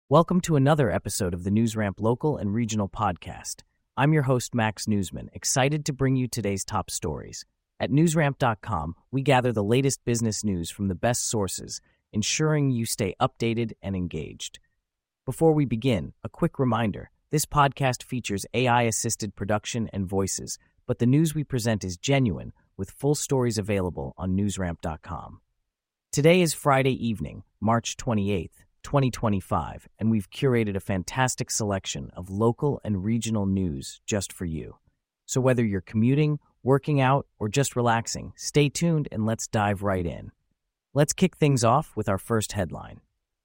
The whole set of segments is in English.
Welcome to another episode of the NewsRamp Local and Regional Podcast. I'm your host, Max Newsman, excited to bring you today's top stories. At newsramp.com, we gather the latest business news from the best sources, ensuring you stay updated and engaged. Before we begin, a quick reminder, this podcast features AI-assisted production and voices, but the news we present is genuine, with full stories available on newsramp.com. Today is Friday evening, March 28th. 2025, and we've curated a fantastic selection of local and regional news just for you. So whether you're commuting, working out, or just relaxing, stay tuned and let's dive right in. Let's kick things off with our first headline.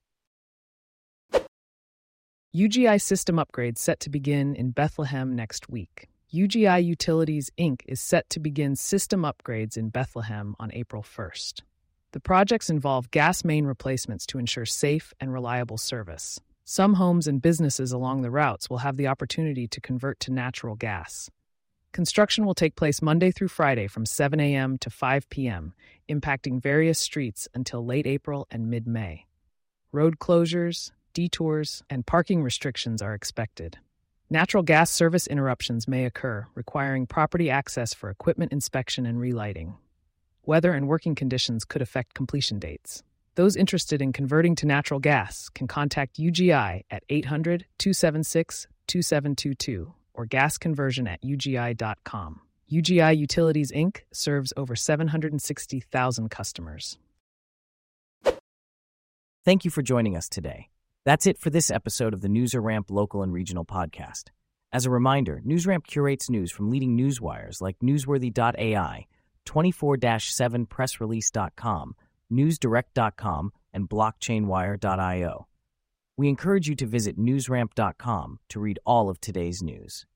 UGI system upgrades set to begin in Bethlehem next week. UGI Utilities, Inc. is set to begin system upgrades in Bethlehem on April 1st. The projects involve gas main replacements to ensure safe and reliable service. Some homes and businesses along the routes will have the opportunity to convert to natural gas. Construction will take place Monday through Friday from 7 a.m. to 5 p.m., impacting various streets until late April and mid-May. Road closures, detours, and parking restrictions are expected. Natural gas service interruptions may occur, requiring property access for equipment inspection and relighting. Weather and working conditions could affect completion dates. Those interested in converting to natural gas can contact UGI at 800-276-2722 or gasconversion@ugi.com. UGI Utilities, Inc. serves over 760,000 customers. Thank you for joining us today. That's it for this episode of the NewsRamp Local and Regional Podcast. As a reminder, NewsRamp curates news from leading newswires like Newsworthy.ai, 24/7pressrelease.com, newsdirect.com, and blockchainwire.io. We encourage you to visit newsramp.com to read all of today's news.